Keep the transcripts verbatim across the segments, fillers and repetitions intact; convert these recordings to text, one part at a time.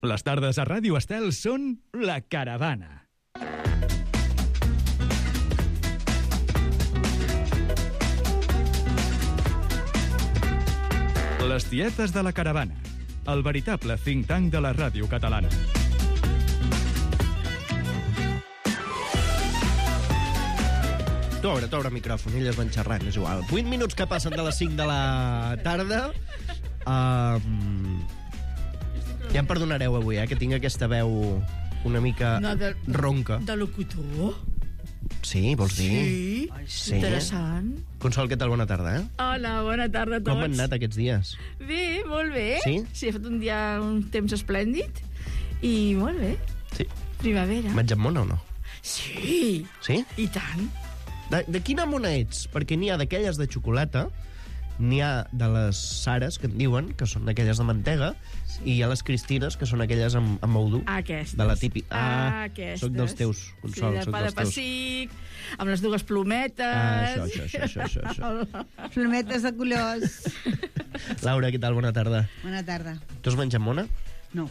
Les tardes a Ràdio Estel són La Caravana. Les tietes de La Caravana, el veritable think tank de la ràdio catalana. Tu obre, tu obre el micròfon, elles van xerrant, és igual. vuit minuts que passen de les cinc de la tarda. Um, ja em perdonareu avui, eh, que tinc aquesta veu una mica no, de, ronca. De locutor? Sí, vols dir? Sí, sí. Interessant. Consol, què tal? Bona tarda, eh? Hola, bona tarda a tots. Com han anat aquests dies? Bé, molt bé. Sí? Sí, he fet un dia, un temps esplèndid i molt bé. Sí. Primavera. Menjat mona o no? Sí. Sí? I tant. De, de quina mona ets? Perquè n'hi ha d'aquelles de xocolata, n'hi ha de les Sares, que en diuen, que són d'aquelles de mantega, sí. I hi ha les Cristines, que són aquelles amb, amb moudú. Aquestes. De la típica. Ah, aquestes. Soc dels teus, Consol. Sí, de soc pa de dels teus. pessic, amb les dues plometes. Ah, això, això, això, això, això, això. Plometes de colors. Laura, què tal? Bona tarda. Bona tarda. Tu has menjat mona? No.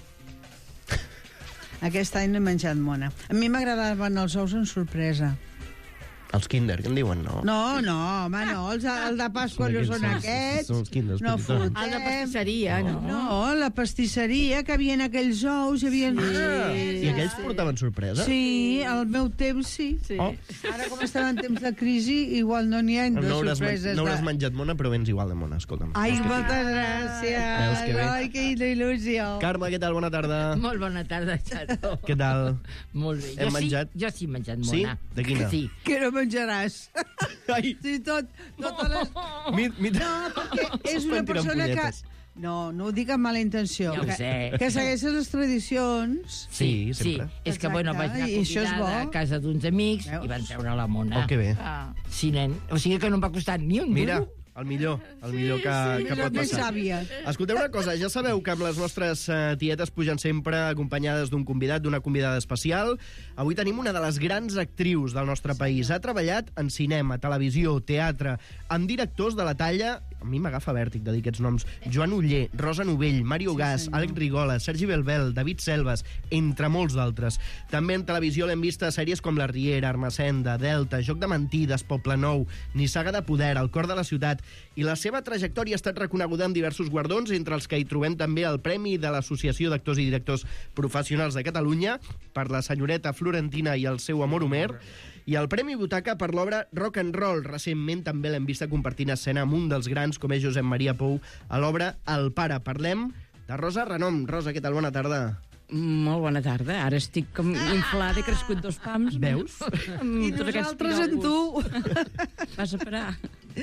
Aquest any no he menjat mona. A mi m'agradaven els ous en sorpresa. Els Kinder, què en diuen, no? No, no, home, no. Els, el de Pasqua no són aquests. Són els Kinders, no petitons. fotem. El de pastisseria, no? No, la pastisseria, que havien aquells ous, hi havia... Ah, I aquells portaven sorpresa? Sí, al meu temps sí. Sí. Oh. Ara, com estem en temps de crisi, igual no n'hi ha de No hauràs, sorpreses. no hauràs de... menjat mona, però vens igual de mona, escolta'm. Ai, moltes gràcies. Veus que bé. Ai, que il·lusió. Carme, què tal? Bona tarda. Molt bona tarda, Xato. Què tal? Molt bé. Hem jo menjat? Sí, jo sí he menjat Sí? mona. De quina? Sí. Que no menjaràs. Ai, Sí, tot, totes les... mi, mi... No, perquè és una Estan tirant persona que... punyetes. No, no ho dic amb mala intenció. Ja ho que, sé. que segueixes les tradicions. Sí, sempre. Sí, és que, bueno, vaig anar I això és convidada bo. a casa d'uns amics Veus? i van treure la mona. Oh, que bé. Ah. Sí, nen. O sigui que no em va costar ni un Mira, duro. el millor, el millor que, sí, que pot Més passar. sàvia. Escolteu una cosa, ja sabeu que amb les nostres uh, tietes pugen sempre acompanyades d'un convidat, d'una convidada especial. Avui tenim una de les grans actrius del nostre país. Ha treballat en cinema, televisió, teatre, amb directors de la talla... A mi m'agafa vèrtic de dir aquests noms. Joan Oller, Rosa Novell, Mario Sí, Gas, senyor. Àlex Rigola, Sergi Belbel, David Selves, entre molts d'altres. També en televisió l'hem vist a sèries com La Riera, Armacenda, Delta, Joc de Mentides, Poble Nou, Nissaga de Poder, El cor de la ciutat, i la seva trajectòria ha estat reconeguda amb diversos guardons, entre els que hi trobem també el Premi de l'Associació d'Actors i Directors Professionals de Catalunya per la senyoreta Florentina i el seu amor Homer, i el Premi Butaca per l'obra Rock and Roll. Recentment també l'hem vista compartint escena amb un dels grans, com és Josep Maria Pou, a l'obra El Pare. Parlem de Rosa Renom. Rosa, què tal? Bona tarda. Molt bona tarda. Ara estic com inflada, he crescut dos pams. Veus? I nosaltres en tu. Vas a parar.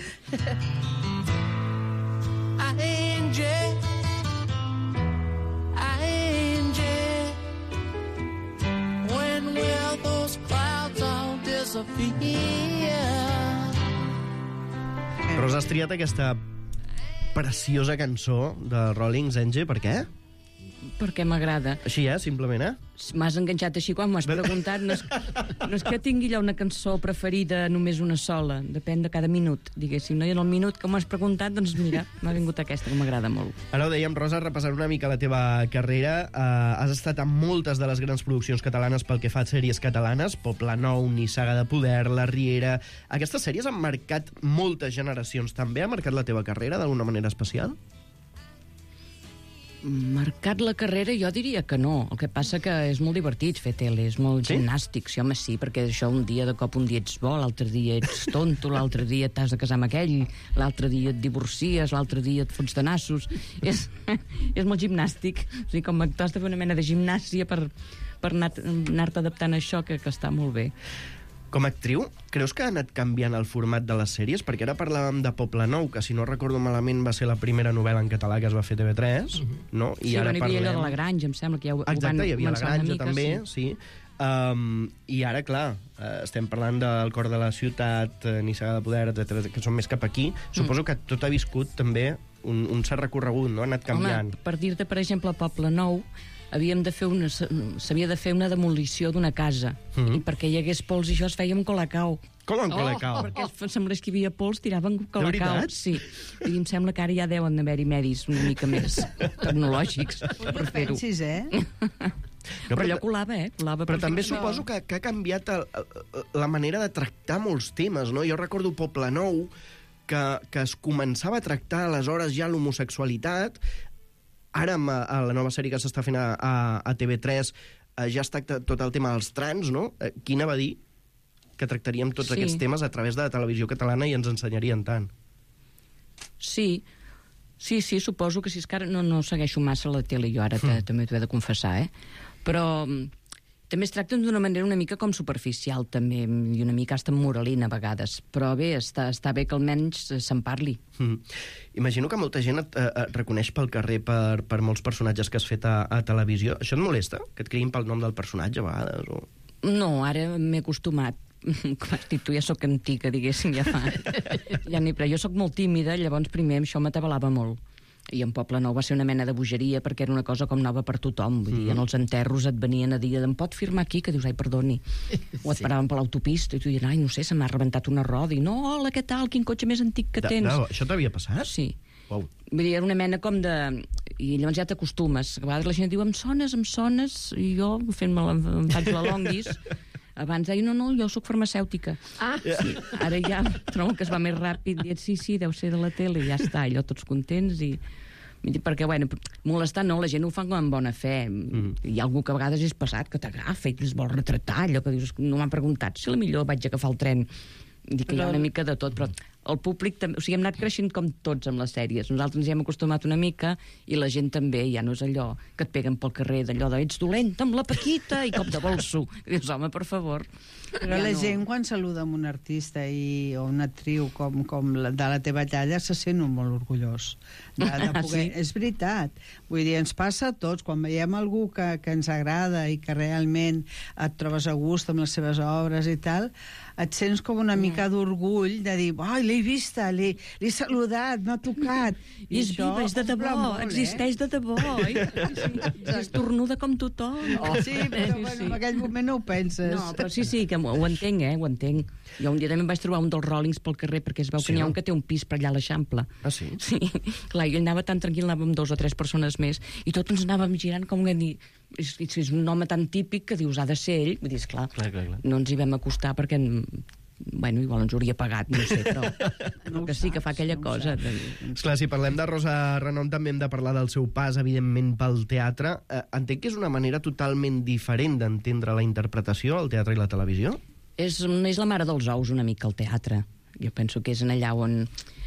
Angel, Angel, when will those clouds all disappear? Rosa, has triat aquesta preciosa cançó de Rollings, Angel, per què? Perquè m'agrada. Així, eh? Simplement, eh? M'has enganxat així quan m'ho has preguntat. No és, no és que tingui allò una cançó preferida només una sola. Depèn de cada minut, diguéssim. No? I en el minut que m'ho has preguntat, doncs mira, m'ha vingut aquesta, que m'agrada molt. Ara ho dèiem, Rosa, repassant una mica la teva carrera. Uh, has estat en moltes de les grans produccions catalanes pel que fa a sèries catalanes. Poble Nou, Nissaga de Poder, La Riera... Aquestes sèries han marcat moltes generacions. També ha marcat la teva carrera d'alguna manera especial? Marcat la carrera, jo diria que no. El que passa que és molt divertit fer tele, és molt Sí? gimnàstic, sí, home, sí, perquè això un dia de cop un dia ets bo, l'altre dia ets tonto, l'altre dia t'has de casar amb aquell, l'altre dia et divorcies, l'altre dia et fots de nassos. És, és molt gimnàstic. O sigui, com a actor has de fer una mena de gimnàsia per, per anar, anar-te adaptant a això, que, que està molt bé. Com a actriu, creus que ha anat canviant el format de les sèries? Perquè ara parlàvem de Poble Nou, que si no recordo malament va ser la primera novel·la en català que es va fer a T V tres, no? I Sí, ara bueno, hi havia parlem... allò de la Granja, em sembla que ja ho, Exacte, ho van hi havia la començar una Granja mica, també, sí. sí. Um, I ara, clar, uh, estem parlant del cor de la ciutat, uh, Nissaga de Poder, etcètera, que són més cap aquí. Suposo que tot ha viscut també un, un cert recorregut, no? Ha anat canviant. Home, per dir-te, per exemple, a Poble Nou, havíem de fer una, s'havia de fer una demolició d'una casa, Mhm. i perquè hi hagués pols i això es feia amb colacao. Com en Colacao? Perquè em semblés que hi havia pols, tiraven Colacao. De veritat? Sí. I em sembla que ara ja deuen haver-hi medis una mica més tecnològics per fer-ho. Pensis, eh? No, Però allò colava, eh? Colava Però també perfectament. suposo que, que ha canviat el, el, la manera de tractar molts temes, no? Jo recordo Poble Nou, que, que es començava a tractar aleshores ja l'homosexualitat. Ara, amb a la nova sèrie que s'està fent a, a, a T V tres, eh, ja es tracta tot el tema dels trans, no? Eh, Quina va dir que tractaríem tots Sí. aquests temes a través de la televisió catalana i ens ensenyarien tant. Sí, sí, sí, suposo que si és que ara no, no segueixo massa la tele, jo ara mm. també t'ho he de confessar, eh? Però mm, també es tracten d'una manera una mica com superficial, també, i una mica hasta moralina a vegades. Però bé, està, està bé que almenys se'n parli. Mm. Imagino que molta gent et, et reconeix pel carrer per, per molts personatges que has fet a, a televisió. Això et molesta? Que et creïn pel nom del personatge a vegades? O... No, ara m'he acostumat. Com has dit tu, ja sóc antiga, diguéssim, ja fa... ja ni, però jo sóc molt tímida, llavors primer això m'atabalava molt. I en Poble Nou va ser una mena de bogeria perquè era una cosa com nova per tothom. Vull dir, mm. en els enterros et venien a dir em pot firmar aquí? Que dius, ai, perdoni. O et paraven per l'autopista i tu diuen, ai, no sé, se m'ha rebentat una roda. I no, hola, què tal? Quin cotxe més antic que De, tens? no, això t'havia passat? Sí. Wow. Vull dir, era una mena com de... I llavors ja t'acostumes. A vegades la gent diu, em sones, em sones, i jo fent-me la... em faig la longuis. Abans deia, no, no, jo sóc farmacèutica. Ah, sí. Ara ja trobo que es va més ràpid, dient, sí, sí, deu ser de la tele, i ja està, allò tots contents, i... perquè, bueno, molestar no, la gent ho fa com amb bona fe. Mm. Hi ha algú que a vegades és passat, que t'agafa i que es vol retratar, allò que dius, no m'han preguntat si la millor vaig agafar el tren. Dic que però... hi ha una mica de tot, però el públic també... O sigui, hem anat creixent com tots amb les sèries. Nosaltres ens hi hem acostumat una mica i la gent també, ja no és allò que et peguen pel carrer, d'allò de ets dolenta amb la Paquita i cop de bolso. I dius, home, per favor. Però ja la no... gent, quan saluda amb un artista i, o una actriu com, com la, de la teva talla, se sent molt orgullós de, de poder... Sí? És veritat. Vull dir, ens passa a tots. Quan veiem algú que, que ens agrada i que realment et trobes a gust amb les seves obres i tal, et sents com una mica d'orgull de dir, ai, l'he vista, l'he saludat, m'ha tocat. I és viva, és de debò, molt, existeix eh? de debò. I, sí, és tornuda com tothom. Oh, sí, però sí, bueno, sí. en aquell moment no ho penses. No, però sí, sí, que ho entenc, eh, ho entenc. Jo un dia també em vaig trobar un dels Rollings pel carrer perquè es veu sí, que n'hi ha un que té un pis per allà a l'Eixample. Ah, sí? Sí, clar, jo anava tan tranquil, anava amb dos o tres persones més, i tots ens anàvem girant com que dir... És, és un home tan típic que dius, ha de ser ell. Vull dir, esclar, clar, clar, clar. No ens hi vam acostar perquè... Bueno, igual ens hauria pagat, no sé, però no que sí que fa aquella no cosa. De... Esclar, si parlem de Rosa Renom també hem de parlar del seu pas, evidentment, pel teatre. Eh, entenc que és una manera totalment diferent d'entendre la interpretació, el teatre i la televisió? És, és la mare dels ous, una mica, el teatre. Jo penso que és en allà on...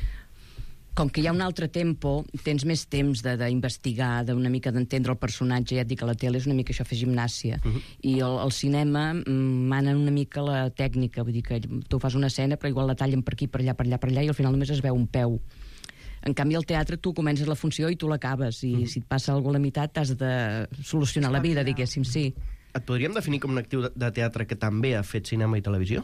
Com que hi ha un altre tempo, tens més temps d'investigar, d'una mica d'entendre el personatge. Ja et dic que la tele és una mica això, fer gimnàsia. Uh -huh. I el, el cinema mana una mica la tècnica. Vull dir que tu fas una escena, però igual la tallen per aquí, per allà, per allà, per allà, i al final només es veu un peu. En canvi, al teatre tu comences la funció i tu l'acabes. I uh -huh. si et passa alguna cosa a la meitat, t'has de solucionar la vida, diguéssim, sí. Et podríem definir com un actiu de teatre que també ha fet cinema i televisió?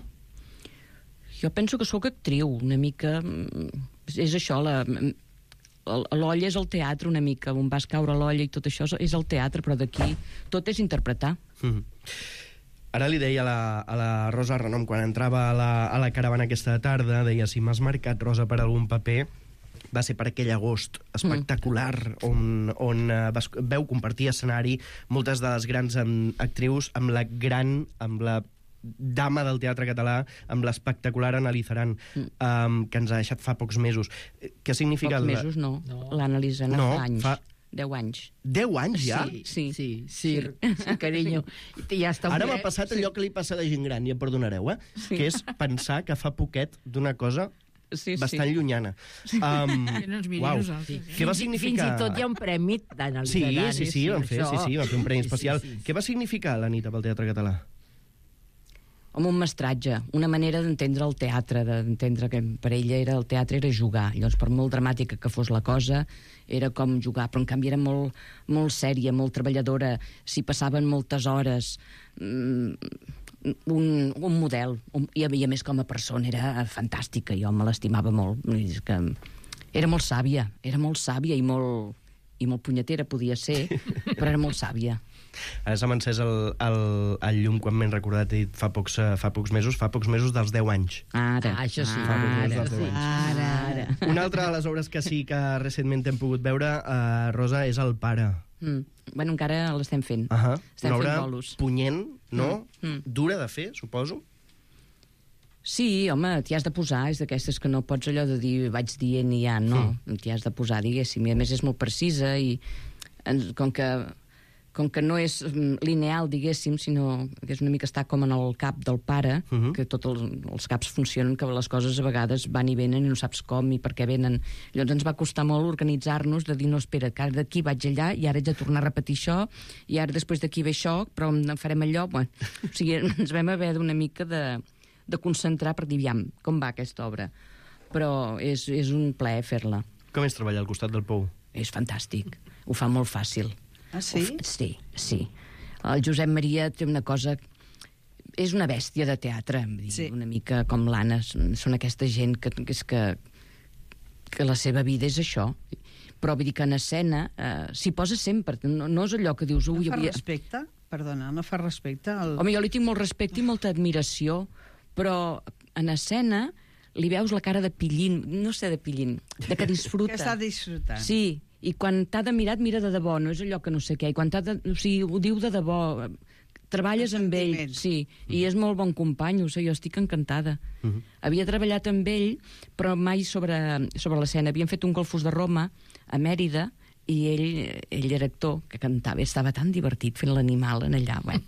Jo penso que sóc actriu, una mica... És això, la... l'olla és el teatre una mica, on vas caure l'olla i tot això és el teatre, però d'aquí tot és interpretar. Mm-hmm. Ara li deia a la, a la Rosa Renom, quan entrava a la, a la caravana aquesta tarda, deia, si m'has marcat, Rosa, per algun paper, va ser per aquell agost espectacular mm. on, on uh, vas, veu compartir escenari moltes de les grans um, actrius amb la gran, amb la dama del teatre català, amb l'espectacular Annalisa Aran, mm. um, que ens ha deixat fa pocs mesos. Què significa... Pocs mesos, no. no. L'Annalisa Aran no, fa anys. Fa... Deu anys. Deu anys, ja? Sí, sí, sí, sí, sí carinyo. Ja està Ara m'ha passat allò que li passa de gent gran, i em perdonareu, eh? Sí. Que és pensar que fa poquet d'una cosa sí, bastant sí. llunyana. Um, que no ens miri uau. nosaltres. Eh? Què va significar... Fins i tot hi ha un premi d'Annalisa sí, Aran. Sí, sí, sí, van fer, sí, sí, van fer un premi especial. Sí, sí, sí. Què va significar la nit pel teatre català? Home, un mestratge, una manera d'entendre el teatre, d'entendre que per ella era, el teatre era jugar. Llavors, per molt dramàtica que fos la cosa, era com jugar, però en canvi era molt, molt sèria, molt treballadora, s'hi passaven moltes hores, un, un model, un, i a més com a persona era fantàstica, jo me l'estimava molt. És que era molt sàvia, era molt sàvia i molt, i molt punyetera podia ser, però era molt sàvia. Ara se m'ha encès el, el, el llum quan m'he recordat, he dit fa pocs, uh, fa pocs mesos, fa pocs mesos dels deu anys. Ara, Ah, això sí. Fa pocs ara, mesos dels deu anys. Ara, ara. Una altra de les obres que sí que recentment hem pogut veure, uh, Rosa, és El pare. Mm. Bueno, encara l'estem fent. Uh -huh. Estem Una fent obra bolos. punyent, no? Mm, mm. Dura de fer, suposo. Sí, home, t'hi has de posar, és d'aquestes que no pots allò de dir vaig dient i ja, no. Mm. T'hi has de posar, diguéssim, i a més és molt precisa i ens, com que com que no és mm, lineal, diguéssim, sinó que és una mica estar com en el cap del pare, Uh -huh. que tots els, els caps funcionen, que les coses a vegades van i venen i no saps com i per què venen. Llavors ens va costar molt organitzar-nos de dir, no, espera, que ara d'aquí vaig allà i ara haig de tornar a repetir això i ara després d'aquí ve això, però en farem allò. Bueno, o sigui, ens vam haver d'una mica de, de concentrar per dir, aviam, com va aquesta obra. Però és, és un plaer fer-la. Com és treballar al costat del Pou? És fantàstic. Ho fa molt fàcil. Ah, sí? Uf, sí, sí. El Josep Maria té una cosa... És una bèstia de teatre, vull dir, Sí. una mica com l'Anna. Són aquesta gent que, que és que, que la seva vida és això. Però vull dir que en escena eh, s'hi posa sempre. No, no és allò que dius... No Ui, fa havia... respecte? Perdona, no fa respecte al... Home, jo li tinc molt respecte i molta admiració, però en escena li veus la cara de pillín, no sé de pillín, de que disfruta. Que està disfrutant. Sí, i quan t'ha de mirar, et mira de debò, no és allò que no sé què, i quan t'ha de... O sigui, ho diu de debò, treballes amb ell, sentiment. sí, i és molt bon company, ho sé, jo estic encantada. Uh -huh. Havia treballat amb ell, però mai sobre, sobre l'escena. Havíem fet un Golfos de Roma a Mèrida, i ell, ell era actor, que cantava, estava tan divertit fent l'animal en allà, bueno.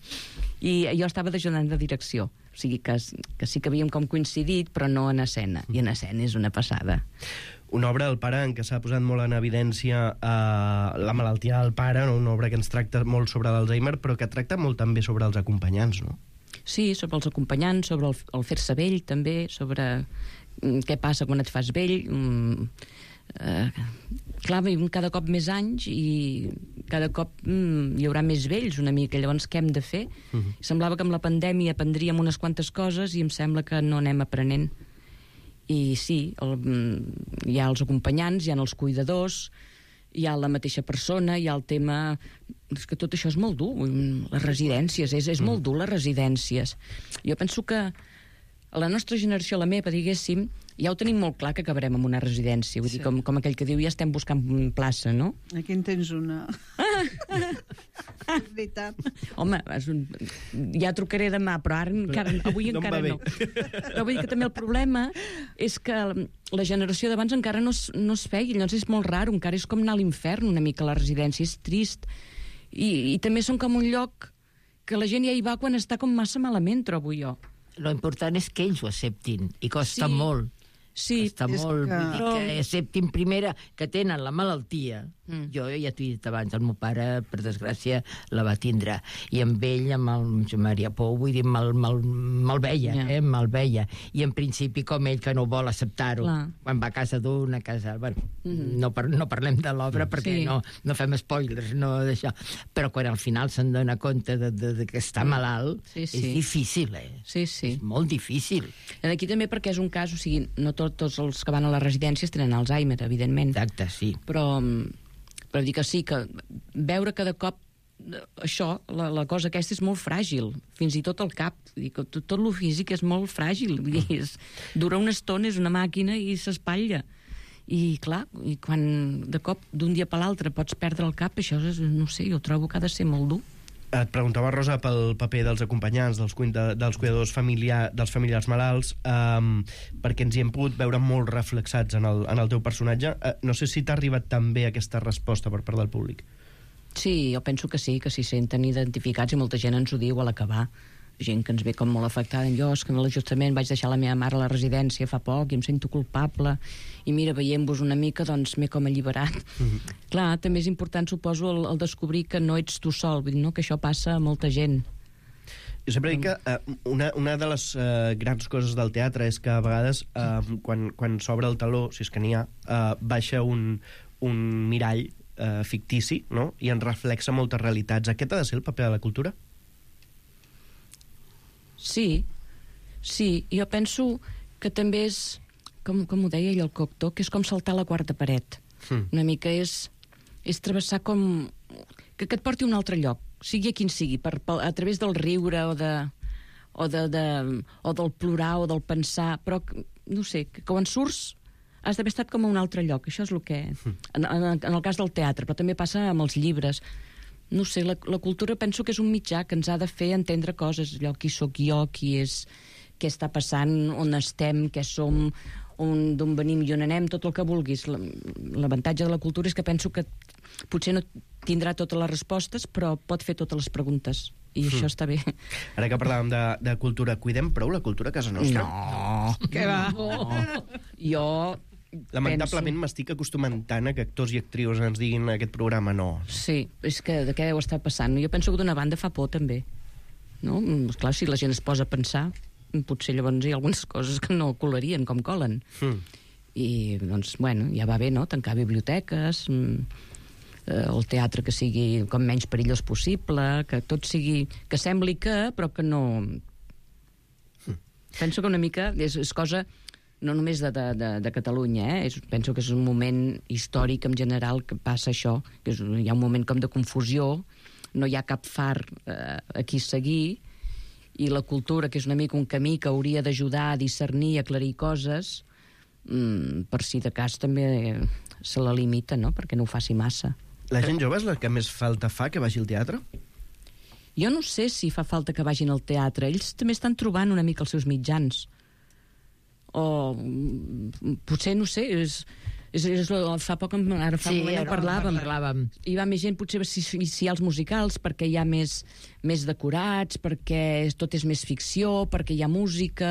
I jo estava d'ajudant de direcció, o sigui que, que sí que havíem com coincidit, però no en escena, i en escena és una passada. Una obra del pare en què s'ha posat molt en evidència eh, la malaltia del pare, no? Una obra que ens tracta molt sobre l'Alzheimer, però que tracta molt també sobre els acompanyants, no? Sí, sobre els acompanyants, sobre el, el fer-se vell, també, sobre mm, què passa quan et fas vell. Mm, eh, clar, vivim cada cop més anys i cada cop mm, hi haurà més vells una mica, llavors què hem de fer? Uh -huh. Semblava que amb la pandèmia aprendríem unes quantes coses i em sembla que no anem aprenent. I sí, el, hi ha els acompanyants, hi ha els cuidadors, hi ha la mateixa persona, hi ha el tema... És que tot això és molt dur, les residències, és, és molt dur les residències. Jo penso que a la nostra generació, la meva, diguéssim, ja ho tenim molt clar que acabarem en una residència, vull Sí. dir, com, com aquell que diu, ja estem buscant plaça, no? Aquí en tens una... És veritat. Home, és un... ja trucaré demà, però ara encara, avui No em encara va bé. no. Però vull dir que també el problema és que la generació d'abans encara no es, no es feia, llavors és molt raro, encara és com anar a l'infern una mica a la residència, és trist. I, i també són com un lloc que la gent ja hi va quan està com massa malament, trobo jo. Lo important és que ells ho acceptin, i costa Sí. molt. Sí, Costa és molt, que- vull dir que acceptin primera que tenen la malaltia. Mm. Jo ja t'ho he dit abans, el meu pare, per desgràcia, la va tindre. I amb ell, amb el Josep Maria Pou, vull dir, me'l me me veia, Ja. eh, me'l veia. I en principi, com ell, que no vol acceptar-ho. Clar. Quan va a casa d'un, a casa... Bueno, Mhm. no, par no parlem de l'obra perquè Sí. no, no fem spoilers, no d'això. Però quan al final se'n dona compte de, de, de que està malalt, Sí, sí. és difícil, eh? sí, sí. És molt difícil. Aquí també perquè és un cas, o sigui, no tot, tots els que van a les residències tenen Alzheimer, evidentment. Exacte, sí. Però, però dir que sí, que veure cada cop eh, això, la, la cosa aquesta és molt fràgil, fins i tot el cap, vull dir que tot, tot lo físic és molt fràgil, vull dir, és, dura una estona, és una màquina i s'espatlla. I clar, i quan de cop d'un dia per l'altre pots perdre el cap, això és, no sé, jo trobo que ha de ser molt dur. Et preguntava, Rosa, pel paper dels acompanyants, dels, cuida, dels cuidadors familiar, dels familiars malalts, um, perquè ens hi hem pogut veure molt reflexats en el, en el teu personatge. Uh, no sé si t'ha arribat també aquesta resposta per part del públic. Sí, jo penso que sí, que s'hi senten identificats i molta gent ens ho diu a l'acabar. Gent que ens ve com molt afectada. Jo, és que justament vaig deixar la meva mare a la residència fa poc i em sento culpable. I mira, veient-vos una mica, doncs m'he com alliberat. Mm-hmm. Clar, també és important, suposo, el, el descobrir que no ets tu sol, vull dir, no? Que això passa a molta gent. Jo sempre dic que uh, una, una de les uh, grans coses del teatre és que a vegades, uh, quan, quan s'obre el teló, si és que n'hi ha, uh, baixa un, un mirall uh, fictici, no?, i ens reflexa moltes realitats. Aquest ha de ser el paper de la cultura? Sí, sí, jo penso que també és, com, com ho deia ell el Cocteau, que és com saltar la quarta paret. Mm. Una mica és, és travessar com... Que, que et porti a un altre lloc, sigui quin sigui, per, per, a través del riure o de, o, de, de, o del plorar o del pensar, però, no sé, que quan surts has d'haver estat com a un altre lloc. Això és el que... En, en, en el cas del teatre, però també passa amb els llibres. No sé, la, la cultura penso que és un mitjà que ens ha de fer entendre coses, allò, qui sóc jo, qui és, què està passant, on estem, què som, d'on venim i on anem, tot el que vulguis. L'avantatge de la cultura és que penso que potser no tindrà totes les respostes, però pot fer totes les preguntes. I mm. això està bé. Ara que parlàvem de, de cultura, cuidem prou la cultura a casa nostra? No. Què va? No. Jo... Lamentablement penso... m'estic acostumant tant a que actors i actrius ens diguin aquest programa no. Sí, és que de què deu estar passant? Jo penso que d'una banda fa por, també. No? Clar, si la gent es posa a pensar, potser llavors hi ha algunes coses que no colarien com colen. Mm. I, doncs, bueno, ja va bé, no?, tancar biblioteques, el teatre que sigui com menys perillós possible, que tot sigui... que sembli que, però que no... Mm. Penso que una mica és, és cosa... no només de, de, de Catalunya, eh? És, penso que és un moment històric en general que passa això, que és, hi ha un moment com de confusió, no hi ha cap far eh, a qui seguir, i la cultura, que és una mica un camí que hauria d'ajudar a discernir i aclarir coses, mm, per si de cas també se la limita, no?, perquè no ho faci massa. La gent jove és la que més falta fa que vagi al teatre? Jo no sé si fa falta que vagin al teatre. Ells també estan trobant una mica els seus mitjans. O potser, no sé, és, és, és, fa poc, ara fa sí, un moment parlàvem, parlàvem. Hi va més gent, potser si, si hi ha els musicals, perquè hi ha més, més decorats, perquè tot és més ficció, perquè hi ha música.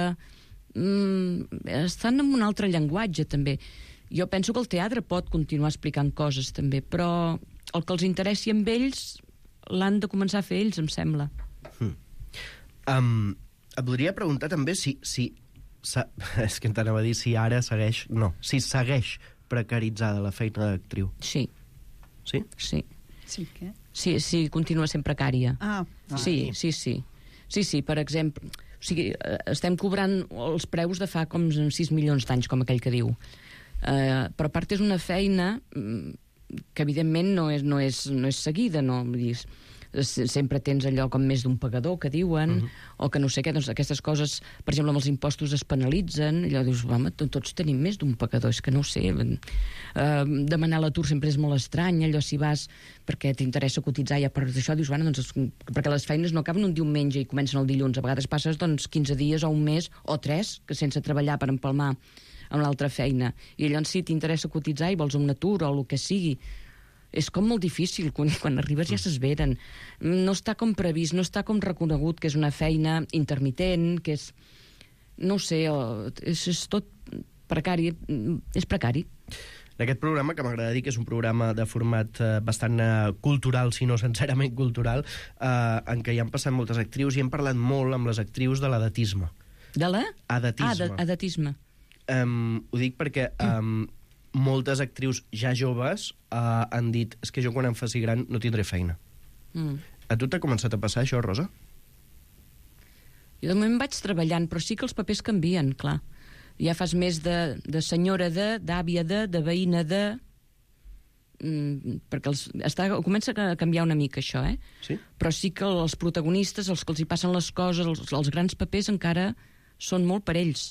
Mm, estan en un altre llenguatge, també. Jo penso que el teatre pot continuar explicant coses, també, però el que els interessi amb ells l'han de començar a fer ells, em sembla. Hmm. Um, et podria preguntar també si... si és que t'anava a dir si ara segueix... No, si segueix precaritzada la feina d'actriu. Sí. Sí? Sí. Sí, què? Sí, sí, continua sent precària. Ah, sí, sí, sí. Sí, sí, per exemple... O sigui, estem cobrant els preus de fa com sis milions d'anys, com aquell que diu. Uh, però a part és una feina que evidentment no és, no és, no és seguida, no? Vull dir, sempre tens allò com més d'un pagador, que diuen, uh -huh. o que no sé què, doncs aquestes coses, per exemple, amb els impostos es penalitzen, allò dius, home, tots tenim més d'un pagador, és que no ho sé, uh, demanar l'atur sempre és molt estrany, allò si vas perquè t'interessa cotitzar, ja per això dius, bueno, doncs, perquè les feines no acaben un diumenge i comencen el dilluns, a vegades passes doncs quinze dies o un mes, o tres, que sense treballar per empalmar amb l'altra feina, i llavors si t'interessa cotitzar i vols un atur o el que sigui, és com molt difícil, quan, quan arribes ja s'esveren. No està com previst, no està com reconegut que és una feina intermitent, que és... no ho sé, és, és tot precari, és precari. En aquest programa, que m'agrada dir que és un programa de format eh, bastant eh, cultural, si no sincerament cultural, eh, en què hi han passat moltes actrius i hem parlat molt amb les actrius de l'edatisme. De la? Edatisme. Ah, edatisme. Um, ho dic perquè... Um, moltes actrius ja joves uh, han dit, és que jo quan em faci gran no tindré feina. Mm. A tu t'ha començat a passar això, Rosa? Jo de moment vaig treballant, però sí que els papers canvien, clar. Ja fas més de, de senyora de, d'àvia de, de veïna de... Mm, perquè els, està, comença a canviar una mica això, eh? Sí? Però sí que els protagonistes, els que els hi passen les coses, els, els grans papers encara són molt per ells.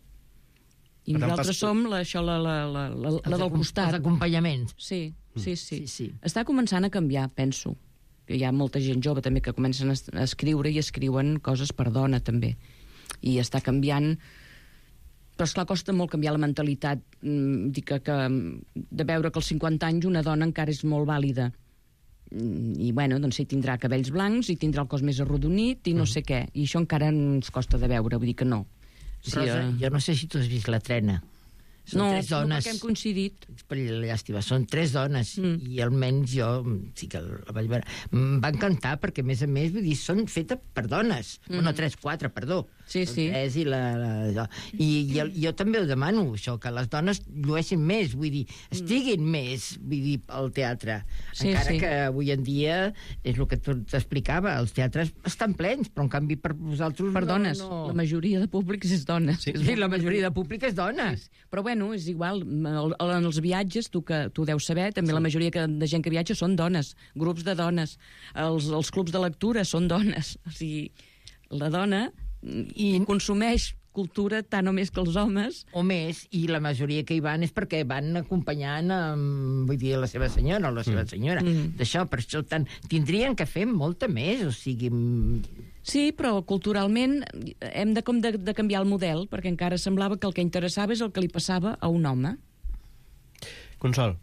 I per nosaltres pas... som la, això, la, la, la, la, la del costat. Els acompanyaments. Sí, sí, sí, sí, sí. Està començant a canviar, penso. Hi ha molta gent jove també que comencen a escriure i escriuen coses per dona, també. I està canviant... Però, esclar, costa molt canviar la mentalitat. Dic que, que de veure que als cinquanta anys una dona encara és molt vàlida. I, bueno, doncs sí, tindrà cabells blancs i tindrà el cos més arrodonit i no mm. sé què. I això encara ens costa de veure, vull dir que no. Sí, Rosa, uh... jo no sé si tu has vist La Trena. Són no, tres dones. No, perquè hem coincidit. Per llàstima, són tres dones mm. i almenys jo sí que la vaig veure. Em va encantar perquè, a més a més, vull dir, són fetes per dones. Mm. Bueno, tres, quatre, perdó. Sí, sí. És, i, la, la, i, i el, jo també ho demano, això, que les dones llueixin més, vull dir, estiguin mm. més, vull dir, al teatre. Sí, Encara sí. que avui en dia, és el que tu t'explicava, els teatres estan plens, però en canvi per vosaltres... Per dones, no, no. la majoria de públics és dones. Sí, sí, la majoria de públic és dones. Sí. Però bueno, és igual, en els viatges, tu que tu deus saber, també sí. La majoria que, de gent que viatja són dones, grups de dones, els, els clubs de lectura són dones, o sigui, la dona i consumeix cultura tant o més que els homes. O més, i la majoria que hi van és perquè van acompanyant, amb, vull dir, la seva senyora o la seva senyora. Mm. D'això, per això tant, tindrien que fer molta més, o sigui... Sí, però culturalment hem de, com de, de canviar el model, perquè encara semblava que el que interessava és el que li passava a un home. Consol.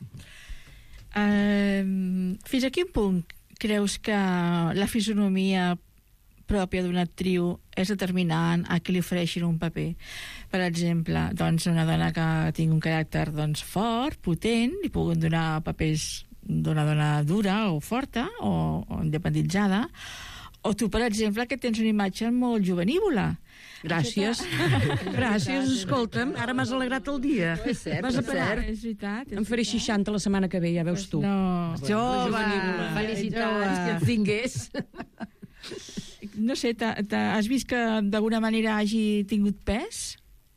Uh, fins a quin punt creus que la fisonomia pròpia d'una actriu és determinant a qui li ofereixin un paper? Per exemple, doncs una dona que tingui un caràcter doncs, fort, potent, li puguin donar papers d'una dona dura o forta o, o independitzada, o tu, per exemple, que tens una imatge molt juvenívola. Gràcies. Gràcies, escolta'm, ara m'has alegrat el dia. És cert, Vas a parar. És veritat. Em faré seixanta la setmana que ve, ja veus tu. No. Jove, felicitats que et tingués. No sé, t'ha, t'ha, has vist que d'alguna manera hagi tingut pes?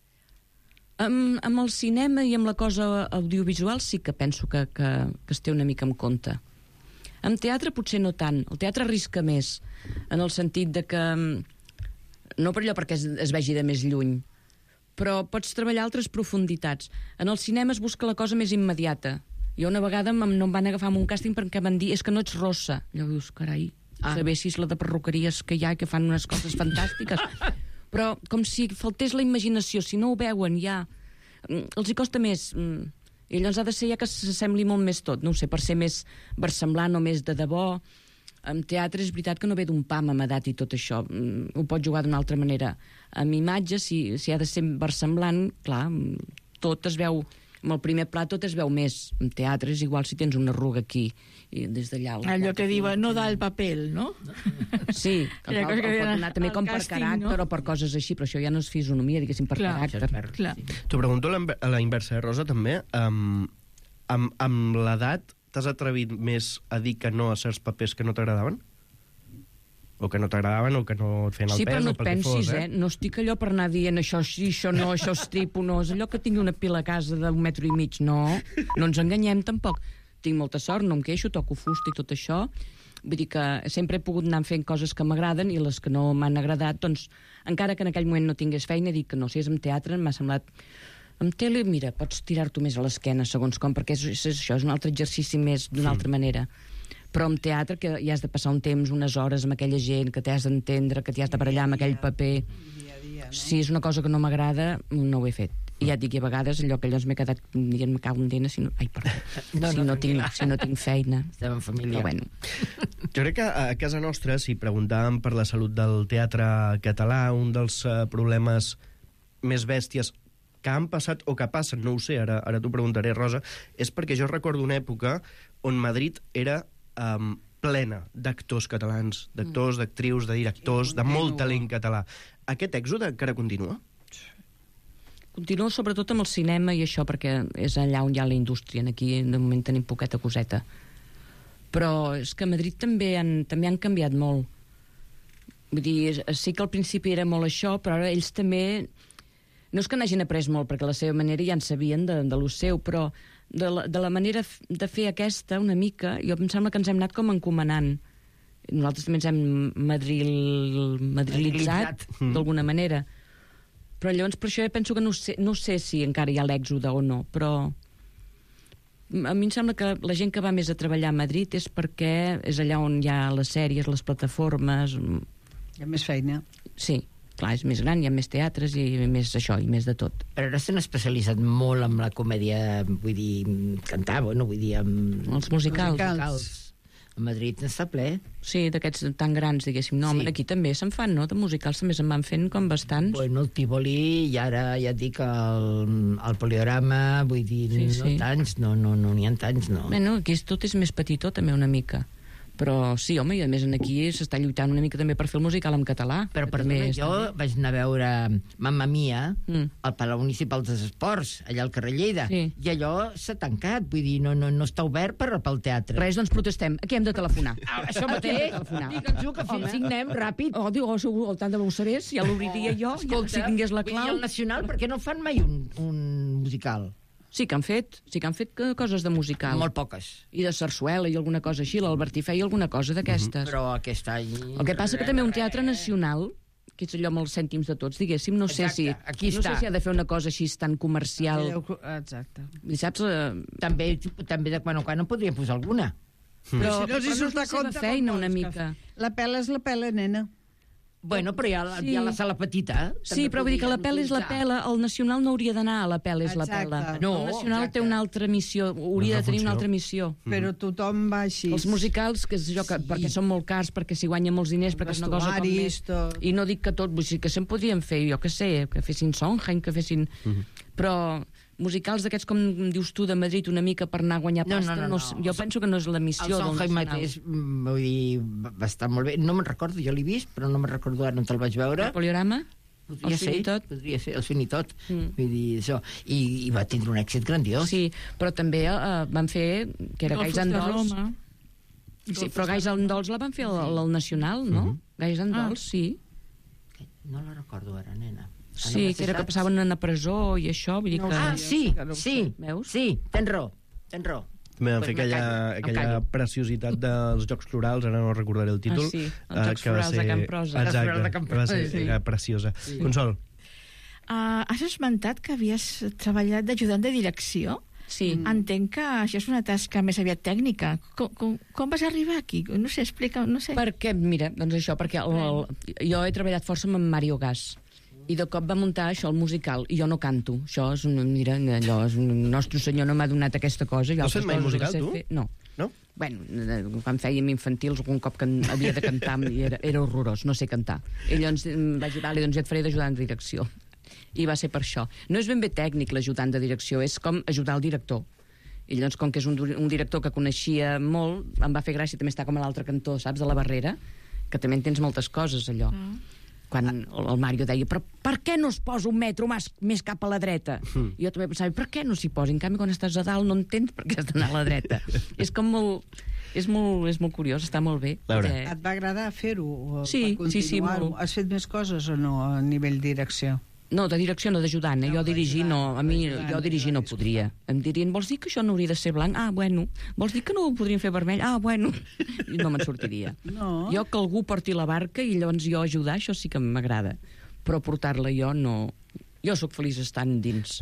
Amb, amb el cinema i amb la cosa audiovisual sí que penso que, que, que es té una mica en compte. En teatre potser no tant. El teatre arrisca més, en el sentit de que... No per allò perquè es, es vegi de més lluny, però pots treballar altres profunditats. En el cinema es busca la cosa més immediata. Jo una vegada em, no em van agafar amb un càsting perquè em van dir és que no ets rossa. Llavors dius, carai, ah. sabessis la de perruqueries que hi ha, que fan unes coses fantàstiques. Però com si faltés la imaginació, si no ho veuen ja... Els hi costa més... I llavors ha de ser ja que s'assembli molt més tot, no ho sé, per ser més versemblant o més de debò. En teatre és veritat que no ve d'un pam amb edat i tot això, ho pots jugar d'una altra manera. Amb imatge, si, si ha de ser versemblant, clar, tot es veu, amb el primer pla tot es veu més. En teatre és igual si tens una arruga aquí, i des d'allà... Allò que diuen, no da el paper, no? Sí, el, el, el, el pot anar també com per caràcter no? O per coses així, però això ja no és fisonomia, diguéssim, per clar, caràcter. Per, clar. Sí. T'ho pregunto a la inversa, eh, Rosa, també. Um, amb amb l'edat t'has atrevit més a dir que no a certs papers que no t'agradaven? O que no t'agradaven o que no et feien el sí, pes? Sí, però no et pensis, fos, eh? eh? No estic allò per anar dient això sí, això no, això estripo, no. És allò que tingui una pila a casa d'un metro i mig. No, no ens enganyem tampoc. Tinc molta sort, no em queixo, toco fusta i tot això. Vull dir que sempre he pogut anar fent coses que m'agraden i les que no m'han agradat, doncs, encara que en aquell moment no tingués feina, dic que no, si és en teatre m'ha semblat... En tele, mira, pots tirar-t'ho més a l'esquena, segons com, perquè és, és això, és un altre exercici més d'una altra manera. Però en teatre, que ja has de passar un temps, unes hores amb aquella gent, que t'has d'entendre, que t'hi has de barallar amb aquell paper... Dia a dia, no? Si és una cosa que no m'agrada, no ho he fet. I ja et dic, i a vegades allò que llavors m'he quedat dient, me cago en dina, si no... Ai, perdó. No, si, no, no tinc, si no tinc feina. Estem en família. Però bueno. Jo crec que a casa nostra, si preguntàvem per la salut del teatre català, un dels uh, problemes més bèsties que han passat o que passen, no ho sé, ara, ara t'ho preguntaré, Rosa, és perquè jo recordo una època on Madrid era um, plena d'actors catalans, d'actors, d'actrius, de directors, de molt talent català. Aquest èxode encara continua? Continua sobretot amb el cinema i això, perquè és allà on hi ha la indústria. Aquí de moment tenim poqueta coseta. Però és que a Madrid també han, també han canviat molt. Vull dir, sí que al principi era molt això, però ara ells també... No és que n'hagin après molt, perquè la seva manera ja en sabien de, de lo seu, però de la, de la manera de fer aquesta, una mica, jo em sembla que ens hem anat com encomanant. Nosaltres també ens hem madril, madrilitzat, d'alguna manera. Però llavors, per això jo penso que no sé, no sé si encara hi ha l'èxode o no, però a mi em sembla que la gent que va més a treballar a Madrid és perquè és allà on hi ha les sèries, les plataformes... Hi ha més feina. Sí. Clar, és més gran, hi ha més teatres i més això, i més de tot. Però ara s'han especialitzat molt amb la comèdia, vull dir, cantar, bueno, vull dir, amb... Els musicals. musicals. A Madrid està ple. Sí, d'aquests tan grans, diguéssim. No, sí. Aquí també se'n fan, no? De musicals també se'n van fent com bastants. Bueno, el Tívoli, i ara ja et dic el, el Poliorama, vull dir, sí, no sí. tants, no n'hi no, no ha tants, no. Bueno, aquí tot és més petitó també una mica. Però sí, home, i a més aquí s'està lluitant una mica també per fer el musical en català. Però, que perdona, també jo està bé. vaig anar a veure Mamma Mia Mm. al Palau Municipal dels Esports, allà al carrer Lleida, Sí. i allò s'ha tancat, vull dir, no, no, no està obert per, pel teatre. Res, doncs protestem. Aquí hem de telefonar. Ah, això Aquí hem de mateix, telefonar. digue'ns-ho, que Home. signem ràpid. Oh, diu, oh, segur, tant de bo ho sabés, ja l'obriria jo, ja, si tingués la vull dir, clau. el Nacional, per què no fan mai un, un musical? Sí que han fet, sí que han fet que- coses de musical. Molt poques. I de sarsuela i alguna cosa així. L'Albertí feia alguna cosa d'aquestes. Però aquest any... El que passa que també un teatre nacional, que és allò amb els cèntims de tots, diguéssim, no sé Exacte, si aquí no està. sé si ha de fer una cosa així tan comercial. Exacte. I saps? Eh, També, també de quan en quan en podríem posar alguna. Però, si no, si però no surt és la a seva compte, feina com una vols que mica. La pela és la pela, nena. Bueno, però hi ha, la, Sí. hi ha la sala petita. Sí, però vull dir que la pela és la pela, el nacional no hauria d'anar a la pela és la Exacte. pela. No, el nacional exacte. té una altra missió, hauria de tenir una funció. altra missió. Però tothom va així. Els musicals, que és allò que, Sí. perquè són molt cars, perquè s'hi guanyen molts diners, perquè és una cosa com Vestuaris, més... tot. I no dic que tot, vull dir que se'n podrien fer, jo que sé, que fessin Sondheim, que fessin... Però musicals d'aquests, com dius tu, de Madrid, una mica per anar a guanyar No, no, pasta, no, no. sé, jo penso que no és la El missió del Sondheim nacional. mateix, mm, vull dir, va va estar molt bé. No me'n recordo, jo l'he vist, però no me'n recordo ara on te'l vaig veure. El poliorama? Podria el ser, Sweeney Todd? podria ser, el Sweeney Todd. Mm. Vull dir, això. I, I va tindre un èxit grandiós. Sí, però també eh, van fer, que era Guys and Dolls. Roma. Sí, però Guys and Dolls la van fer al, al Nacional, no? Guys and Ah. Dolls, sí. No la recordo ara, nena. Sí, que era que passaven a la presó i això, vull dir No ho que... Ah, sé. sí, que no ho sí, Veus? sí, tens raó, tens raó. També van Pues fer aquella, m'encallo, aquella m'encallo. preciositat dels Jocs Florals, ara no recordaré el títol. Ah, sí, els eh, Jocs que va Florals de Can Prosa. Els Exacte, Florals de Can que va ser Prosa, sí. era preciosa. Sí. Consol, Uh, has esmentat que havies treballat d'ajudant de direcció. Sí. Entenc que això és una tasca més aviat tècnica. Com, com, com vas arribar aquí? No sé, explica, no sé. Perquè, mira, doncs això, perquè el, el, jo he treballat força amb en Mario Gas i de cop va muntar això, el musical, i jo no canto. Això és, un- mira, allò és un nostre senyor no m'ha donat aquesta cosa. No has fet mai musical, tu? Fer. No. no? Bueno, eh, quan fèiem infantils, algun cop que en- havia de cantar i era, era horrorós, no sé cantar. I llavors em vaig dir, vale, doncs ja et faré d'ajudant de direcció. I va ser per això. No és ben bé tècnic l'ajudant de direcció, és com ajudar el director. I llavors, com que és un, du- un director que coneixia molt, em va fer gràcia també estar com a l'altre cantó, saps, de la barrera, que també en tens moltes coses, allò. Mm. Quan el, el Mario deia, però per què no es posa un metro més, més cap a la dreta? Mm. I jo també pensava, per què no s'hi posa? En canvi, quan estàs a dalt no entens per què has d'anar a la dreta. És com molt... És molt, és molt curiós, està molt bé. Laura. Eh, Et va agradar fer-ho? Sí, per sí, sí, continuar-ho? molt. Has fet més coses o no a nivell direcció? No, de direcció no, d'ajudant. Eh? No, Jo dirigir no, a mi d'ajudant, jo dirigir no d'ajudant, podria. Em dirien, vols dir que això no hauria de ser blanc? Ah, bueno. Vols dir que no ho podrien fer vermell? Ah, bueno. I no me'n sortiria. No. Jo que algú porti la barca i llavors jo ajudar, això sí que m'agrada. Però portar-la jo no... Jo sóc feliç estant dins.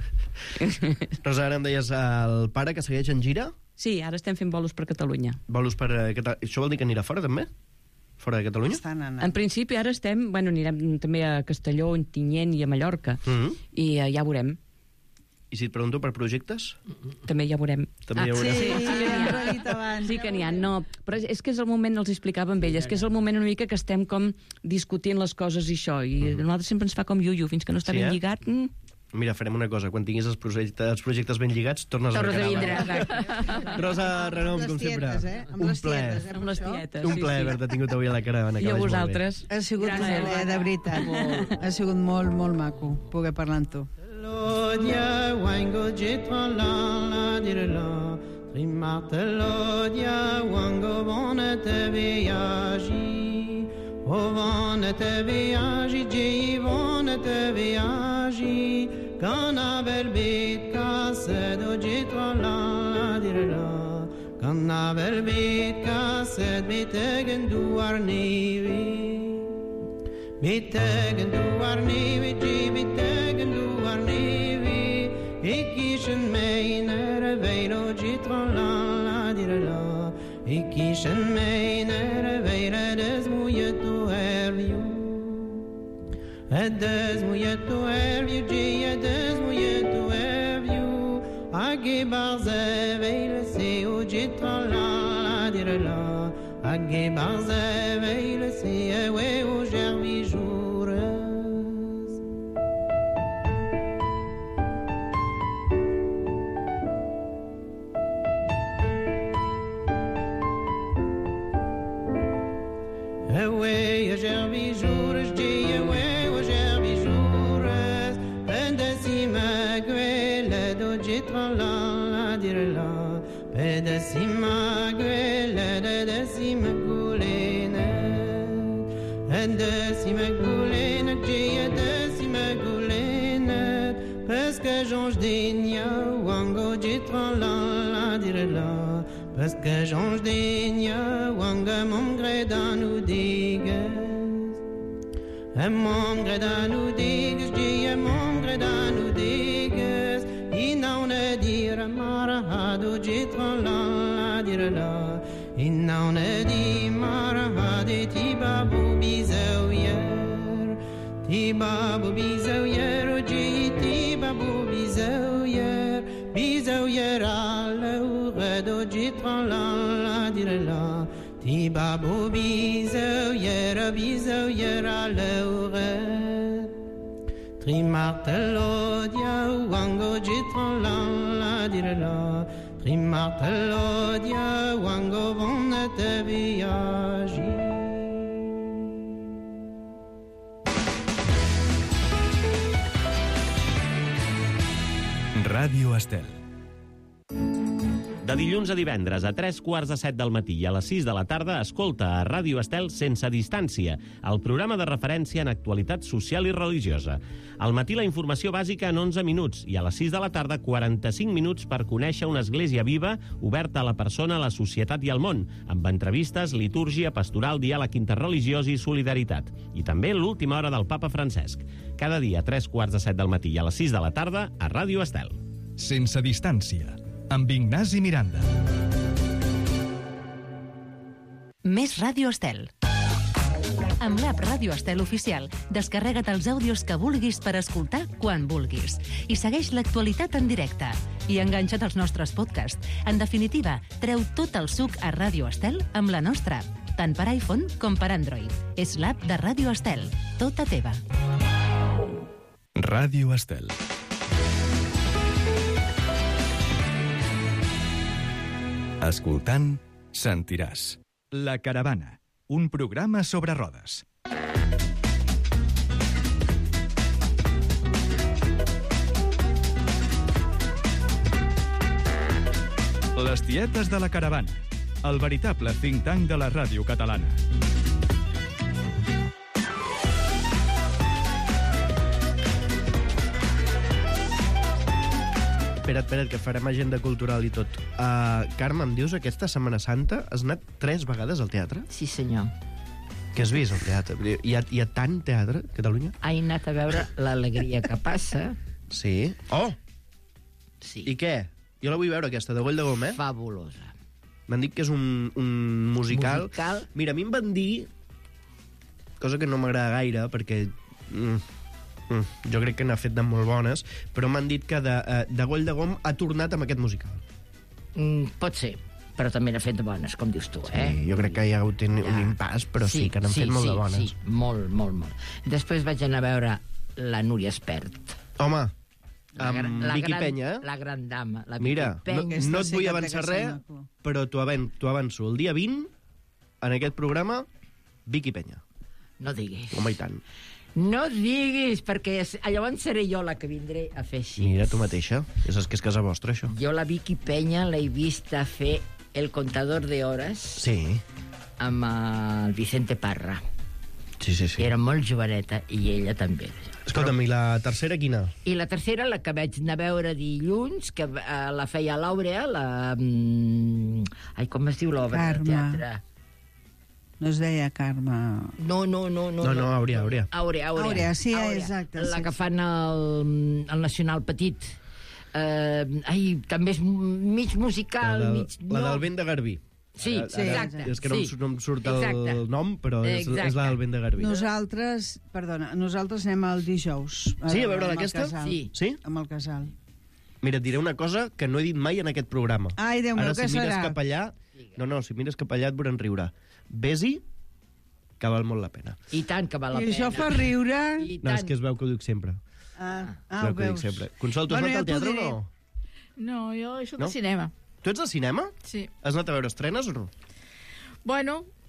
Rosa, ara em deies el pare que segueix en gira. Sí, ara estem fent bolos per Catalunya. Vols per... eh, Cata- Això vol dir que anirà fora, també? Fora de Catalunya? Estan anant. En principi ara estem... Bueno, anirem també a Castelló, a Tinyent i a Mallorca. Mhm. I eh, ja veurem. I si et pregunto per projectes? També ja veurem. També hi haurà. Sí, sí, sí que n'hi ha. ja ho he dit abans. Sí que n'hi ha, no. Però és- és que és el moment, els explicava amb ell, és que és el moment una mica que estem com discutint les coses i això, i a nosaltres sempre ens fa com iuiu, fins que no està Sí, ben eh? lligat... Mm. Mira, farem una cosa. Quan tinguis els projectes, els projectes ben lligats, tornes, Tornes a a vindre. vindre. Rosa Renom, Amb com les sempre. tietes, eh? Amb Un les plaer. tietes, eh? Amb les això? tietes. Un sí, plaer sí. haver-te tingut avui a la caravana. I que a vagi molt bé. vosaltres. Ha sigut Gràcies. molt bé, de veritat. Ha sigut molt, molt maco poder parlar amb tu. Lodia wango jetwa la la dirla Trimartelodia wango vonete viagi O vonete viagi gi vonete viagi Kana verbit kasedo jetwa la la dirla Kana verbit kased bitegen duar nivi Bitegen duar nivi gi bitegen duar nivi Ik kies een mijner weiro jitron la la dirla Ik kies een mijner weiro des moeie to have you Het des moeie to have you gi het des moeie to have you Agi barze weile se o jitron la la dirla Agi barze weile se we o gervi joures Away, a gerbi juras, dia, away, a gerbi juras. Pedacima guela do jitran la dirla. Pedacima guela da decima gulena. And decima gulena, dia, decima gulena. Pesca jonge digna, wango jitran la dirla. Parce que j'ange digna, wanga mon greda nous digas. Et mon greda nous digas, dis et mon greda nous digas. Ina una dira marahado jitran la dira la. Ina una di marahade tibabu bizawier. Tibabu bizawier, oji tibabu bizawier. Bizawier ala do jitran la dire la ti babo bizo yera bizo yera laure tri martello dia wango jitran la dire la tri martello dia wango vonna te viagi. Ràdio Estel. De dilluns a divendres, a tres quarts de set del matí i a les sis de la tarda, escolta a Ràdio Estel Sense Distància, el programa de referència en actualitat social i religiosa. Al matí la informació bàsica en onze minuts i a les sis de la tarda quaranta-cinc minuts per conèixer una església viva oberta a la persona, a la societat i al món, amb entrevistes, litúrgia, pastoral, diàleg interreligiós i solidaritat. I també l'última hora del papa Francesc. Cada dia a tres quarts de set del matí i a les sis de la tarda a Ràdio Estel. Sense Distància, amb Ignasi Miranda. Més Ràdio Estel. Amb l'app Ràdio Estel Oficial, descarrega't els àudios que vulguis per escoltar quan vulguis. I segueix l'actualitat en directe. I enganxa't als nostres podcasts. En definitiva, treu tot el suc a Ràdio Estel amb la nostra app, tant per iPhone com per Android. És l'app de Ràdio Estel, tota teva. Ràdio Estel. Escoltant, sentiràs. La Caravana, un programa sobre rodes. Les tietes de la Caravana, el veritable think tank de la ràdio catalana. Espera't, espera't, que farem agenda cultural i tot. Uh, Carme, em dius, aquesta Setmana Santa has anat tres vegades al teatre? Sí, senyor. Què has vist al teatre? Hi ha, hi ha tant teatre a Catalunya? He anat a veure l'alegria que passa. Sí? Oh! Sí. I què? Jo la vull veure, aquesta, de Goll de Gom, eh? Fabulosa. M'han dit que és un, un musical. Musical. Mira, a mi em van dir, cosa que no m'agrada gaire, perquè... Mm, mm, jo crec que n'ha fet de molt bones, però m'han dit que de, uh, de Goll de Gom ha tornat amb aquest musical. Mm, pot ser, però també n'ha fet de bones, com dius tu, eh? Sí, jo crec que hi ha hagut un, un impàs, però sí, sí que n'han sí, fet molt sí, de bones. Sí, molt, molt, molt. Després vaig anar a veure la Núria Espert. Home, La amb gran- la Vicky gran- Penya, eh? La gran dama, la Mira, Vicky no, Penya. no et sí vull que té avançar que ser res, maco. però t'ho avan, t'ho avanço. El dia vint, en aquest programa, Vicky Penya. No diguis. Home, i tant. No diguis, perquè s- llavors seré jo la que vindré a fer així. Mira, tu mateixa. Ja saps que és casa vostra, això. Jo la Vicky Penya l'he vist a fer El contador de hores Sí, amb el Vicente Parra. sí, sí. sí. Era molt joveneta i ella també. Escolta'm, i la tercera quina? I la tercera, la que vaig anar a veure dilluns, que eh, la feia l'Àurea, la... mm, Ai, com es diu l'obra de Carme. teatre? No es deia Carme. No, no, no. No, No, no, Àurea, Àurea. Àurea, Àurea. Àurea, sí, exacte, La sí, que sí. fan al, al Nacional Petit. Uh, ai, també és mig musical, La, del, mig... la del vent de Garbí. Sí, Ara- sí, ara- exacte. És que no, em sí. su- no em surt el Exacte. nom, però és, Exacte. és la del vent de Garbí. Nosaltres, perdona, nosaltres anem el dijous. Sí, a veure amb el aquesta? casal. Sí. Sí? Amb el casal. Mira, et diré una cosa que no he dit mai en aquest programa. Ai, Déu meu, Ara, què si mires serà? cap allà... No, no, si mires cap allà et veuran riure. Ves-hi, que val molt la pena. I tant que val la I pena. això fa riure. I No, tant. és que es veu que ho dic sempre. Ah, Es ah veu ho que ho dic veus. sempre. Consol, tu has Bueno, anat al ja t'ho teatre o diré. no? No, jo això No? de cinema. Tu ets al cinema? Sí. Has anat a veure estrenes o no? Bueno,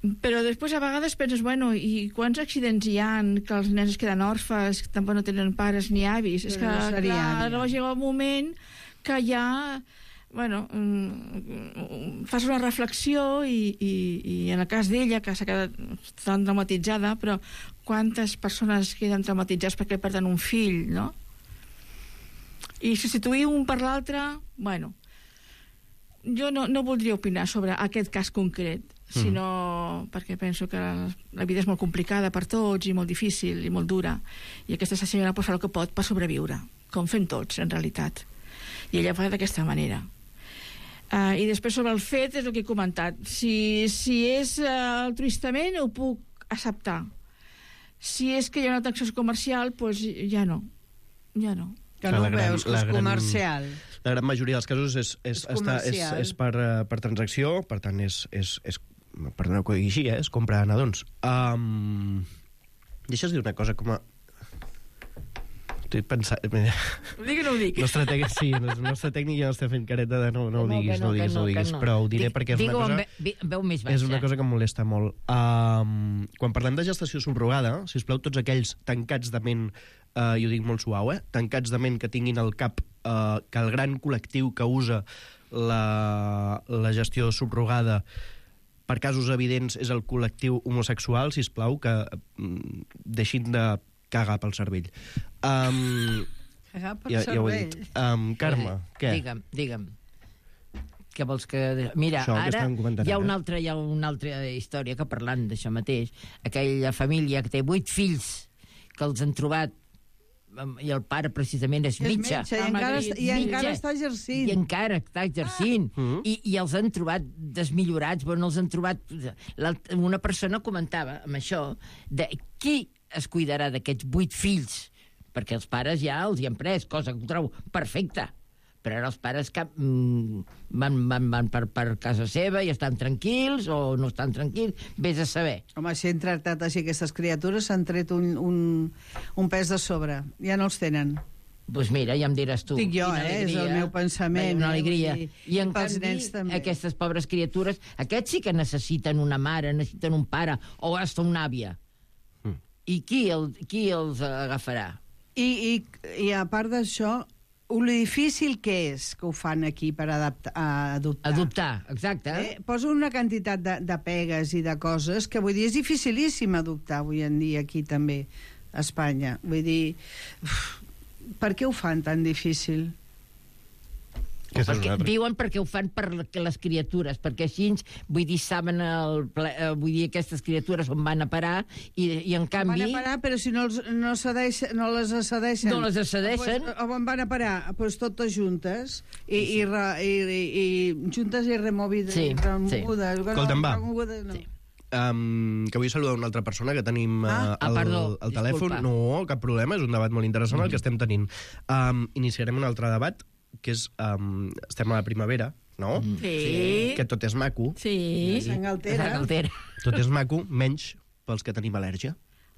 Però després a vegades penses, bueno, i quants accidents hi ha que els nens es queden orfes, que tampoc no tenen pares ni avis? És que, Però no seria clar, àvia. ara llega un moment que ja... Bueno, mm, fas una reflexió i, i, i en el cas d'ella, que s'ha quedat tan traumatitzada, però quantes persones queden traumatitzades perquè perden un fill, no? I substituir un per l'altre, bueno, jo no, no voldria opinar sobre aquest cas concret, sinó mm. perquè penso que la vida és molt complicada per tots i molt difícil i molt dura, i aquesta senyora pot fer el que pot per sobreviure, com fem tots, en realitat. I ella ho fa d'aquesta manera. Uh, I després sobre el fet és el que he comentat. Si, si és uh, altruistament ho puc acceptar. Si és que hi ha una taxa comercial, doncs ja no. Ja no. Que no La ho gran- veus, que la és gran- comercial. La gran majoria dels casos és, és, És està, és, comercial. és per, eh, per transacció, per tant, és, és, és perdoneu que ho digui així, eh, és compra nadons. Um, deixes dir una cosa com a... Estic pensant... Ho dic o no ho dic? El nostre tècnic, sí, el nostre tècnic ja està fent careta de no, no ho Que diguis, que no ho que diguis, no ho que diguis, però ho diré Dic- perquè és una digue-ho cosa... amb ve- ve- veu més baixa. És una cosa que em molesta molt. Um, quan parlem de gestació subrogada, sisplau, tots aquells tancats de ment, uh, i ho dic molt suau, eh? tancats de ment que tinguin al cap uh, que el gran col·lectiu que usa la, la gestió subrogada per casos evidents és el col·lectiu homosexual, sisplau, que um, deixin de cagar pel cervell. Um, Cagar per ja, ja ho he cervell. dit. Um, Carme, què? Digue'm, digue'm. Què vols que... Mira, Això que ara estàvem comentant hi ha, ara. una altra, hi ha una altra història que parlant d'això mateix. Aquella família que té vuit fills que els han trobat em, i el pare precisament és És metge. metge, i A encara, Madrid. i encara Metge. està exercint. I encara està exercint. Ah. Mm. I, I els han trobat desmillorats, però no els han trobat... L'alt- Una persona comentava amb això de qui es cuidarà d'aquests vuit fills, perquè els pares ja els hi han pres, cosa que ho trobo perfecta. Però ara els pares cap, mm, van, van, van per, per casa seva i estan tranquils o no estan tranquils, vés a saber. Home, si han tractat així aquestes criatures, s'han tret un, un, un pes de sobre. Ja no els tenen. Doncs pues mira, ja em diràs tu. Dic jo, Quina eh? És el alegria. meu pensament, Una eh? alegria. Vull dir, I en pels canvi, nens també. aquestes pobres criatures, aquests sí que necessiten una mare, necessiten un pare o hasta una àvia. Mm. I qui, el, qui els agafarà? I, i, I a part d'això, lo difícil que és que ho fan aquí per adaptar, a adoptar. Adoptar, exacte. Eh? Posa una quantitat de, de pegues i de coses que, vull dir, és dificilíssim adoptar avui en dia aquí també, a Espanya. Vull dir, uf, per què ho fan tan difícil? Aquesta és Perquè, una altra. diuen perquè ho fan per les criatures, perquè així, vull dir, saben el, ple- eh, vull dir, aquestes criatures on van a parar i, i en canvi... Van a parar, però si no, els, no, cedeixen, no les accedeixen... No les accedeixen. Pues, on van a parar? Pues totes juntes. I, sí, sí. i, re, i, i, i juntes i removides. Sí, sí. remogudes. Escolta'm, va. Remogudes, no. Sí. Um, que vull saludar una altra persona que tenim Ah. uh, Ah, al, perdó, al telèfon. disculpa. No, cap problema, és un debat molt interessant mm -hmm. el que estem tenint. Um, iniciarem un altre debat, que és... Um, estem a la primavera, no? Mm. Sí. Que tot és maco. Sí. Sant Galtera. Sant Galtera. Tot és maco, menys pels que tenim al·lèrgia.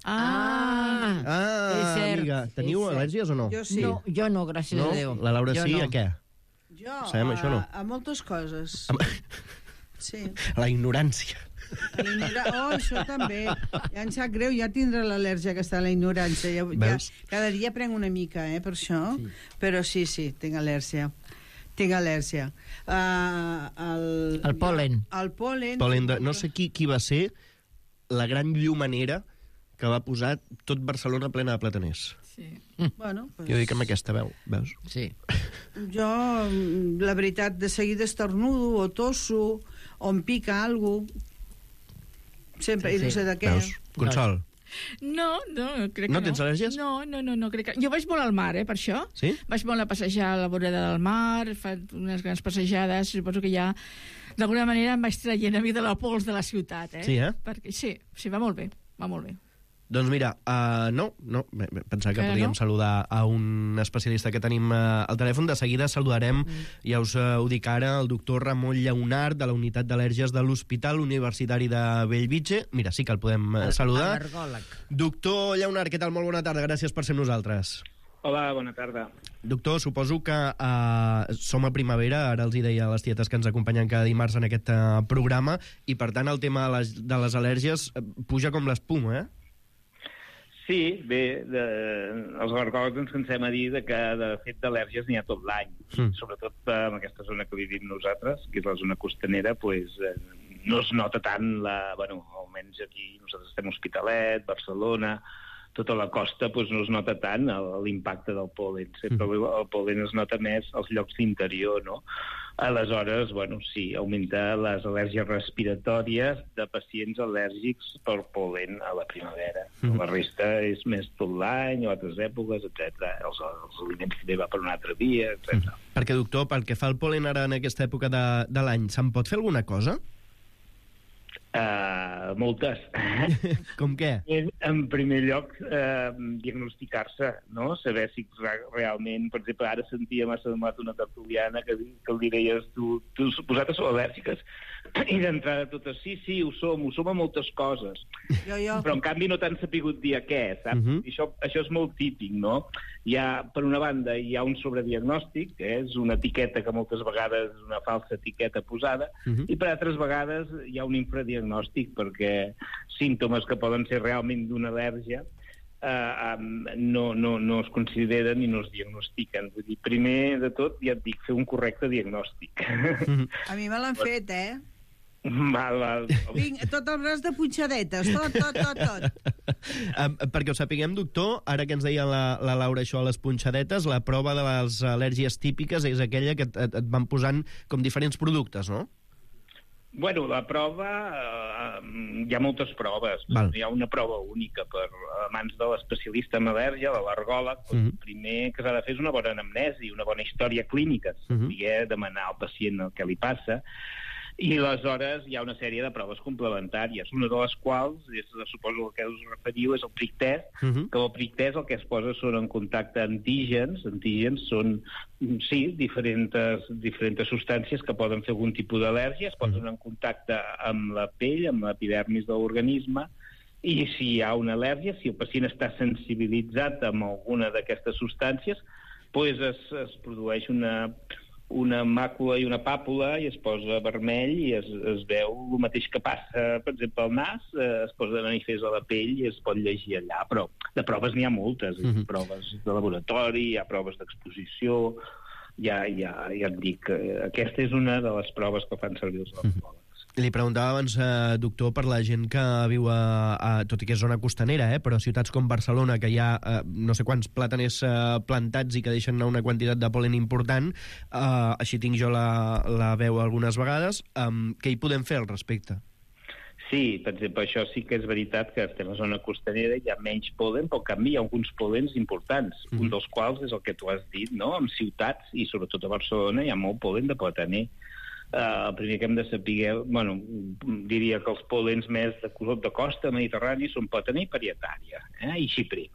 Ah. Ah, És cert, amiga, teniu és cert. al·lèrgies o no? Jo sí. No, jo no, gràcies No? a Déu. La Laura Jo sí, no. a què? Jo, Sabem a, això, no? a moltes coses. Am- Sí. La ignorància. A ignora- Oh, això també. Ja em sap greu, ja tindrà al·lèrgia que està a la ignorància. Ja, ja, Veus? cada dia prenc una mica, eh, per això. Sí. Però sí, sí, tinc al·lèrgia. Tinc al·lèrgia. Uh, el, El pol·len. El pol·len. Pol·len de, no sé qui, qui va ser la gran llumanera que va posar tot Barcelona plena de plataners. Sí. Bueno, pues, Jo dic amb aquesta veu, veus? Sí. jo, mm, la veritat, de seguida estornudo o tosso o em pica alguna cosa. Sempre, Sí, i no sí. sé de què. Veus? Consol. No, no, crec No que no. tens al·lèrgies? No, no, no, no, crec que... Jo vaig molt al mar, eh, per això. Sí? Vaig molt a passejar a la vorera del mar, he fet unes grans passejades, suposo que ja, d'alguna manera, em vaig traient a mi de la pols de la ciutat, eh? Sí, eh? Perquè, sí, sí, va molt bé, va molt bé. Doncs mira, uh, no, no, bé, bé, pensava que Que podíem no? saludar a un especialista que tenim uh, al telèfon. De seguida saludarem, mm. ja us uh, ho dic ara, el doctor Ramon Lleonard, de la unitat d'al·lèrgies de l'Hospital Universitari de Bellvitge. Mira, sí que el podem uh, saludar. Al·lergòleg. Doctor Lleonard, què tal? Molt bona tarda, gràcies per ser amb nosaltres. Hola, bona tarda. Doctor, suposo que uh, som a primavera, ara els hi deia a les tietes que ens acompanyen cada dimarts en aquest uh, programa, i per tant el tema de les, de les al·lèrgies uh, puja com l'espuma, eh? Sí, bé, de, els gargols ens cansem a dir de que de fet d'al·lèrgies n'hi ha tot l'any. Mm. Sobretot en aquesta zona que vivim nosaltres, que és la zona costanera, pues, eh, no es nota tant, la, bueno, almenys aquí nosaltres estem a Hospitalet, Barcelona, tota la costa, pues, no es nota tant l'impacte del pol·len. Sempre mm. el pol·len es nota més als llocs d'interior, no? Aleshores, bueno, sí, augmenta les al·lèrgies respiratòries de pacients al·lèrgics per pol·len a la primavera. Mm. La resta és més tot l'any, o altres èpoques, etcètera. Els, els aliments també va per una altra via, etcètera. Mm. Perquè, doctor, pel que fa al pol·len ara en aquesta època de, de l'any, se'n pot fer alguna cosa? Uh, moltes. Com què? En primer lloc, uh, diagnosticar-se, no? Saber si realment, per exemple, ara sentia m'ha semblat una tertuliana que, que li deies tu, tu vosaltres sou al·lèrgiques, i d'entrada totes, sí, sí, ho som, ho som a moltes coses. Jo, jo. Però en canvi no t'han sapigut dir a què, saps? Uh-huh. I això, això és molt típic, no? Hi ha, per una banda, hi ha un sobrediagnòstic, eh? És una etiqueta que moltes vegades és una falsa etiqueta posada, uh-huh. i per altres vegades hi ha un infradiagnòstic, perquè símptomes que poden ser realment d'una al·lèrgia eh, no, no, no es consideren i no es diagnostiquen. Vull dir, primer de tot, ja et dic, fer un correcte diagnòstic. A mi me l'han fet, eh? Val, val. Vinc, tot el braç de punxadetes, tot, tot, tot, tot. um, perquè ho sapiguem, doctor, ara que ens deia la, la Laura això a les punxadetes, la prova de les al·lèrgies típiques és aquella que et, et, et van posant com diferents productes, no? Bueno, la prova, eh, hi ha moltes proves. Val. Hi ha una prova única per a mans de l'especialista en al·lèrgia, de l'ergòleg. Uh-huh. El primer que s'ha de fer és una bona anamnesi, una bona història clínica, uh-huh. saber demanar al pacient el que li passa. I aleshores hi ha una sèrie de proves complementàries, una de les quals, és, suposo que us referiu, és el prick test, uh-huh. que el prick test el que es posa són en contacte antígens, antígens són, sí, diferents, diferents substàncies que poden fer algun tipus d'al·lèrgia, es posen uh-huh. en contacte amb la pell, amb l'epidermis de l'organisme, i si hi ha una al·lèrgia, si el pacient està sensibilitzat amb alguna d'aquestes substàncies, pues es, es produeix una... una màcula i una pàpula i es posa vermell i es, es veu el mateix que passa, per exemple, al nas, eh, es posa de manifest a la pell i es pot llegir allà, però de proves n'hi ha moltes, uh-huh. proves de laboratori, hi ha proves d'exposició, ja, ja, ja et dic, eh, aquesta és una de les proves que fan servir els laboratoris. Li preguntava abans, eh, doctor, per la gent que viu a, a, tot i que és zona costanera, eh, però a ciutats com Barcelona, que hi ha eh, no sé quants plàtaners eh, plantats i que deixen una quantitat de pol·len important, eh, així tinc jo la, la veu algunes vegades, eh, què hi podem fer al respecte? Sí, per exemple, això sí que és veritat que estem a zona costanera, hi ha menys pol·len, però en canvi hi ha alguns pol·lens importants, mm-hmm. un dels quals és el que tu has dit, no? En ciutats, i sobretot a Barcelona, hi ha molt pol·len de plataner. Uh, el primer que hem de saber, bueno, diria que els pol·lens més de color de costa mediterrani són plataner i parietària, eh? I xiprer.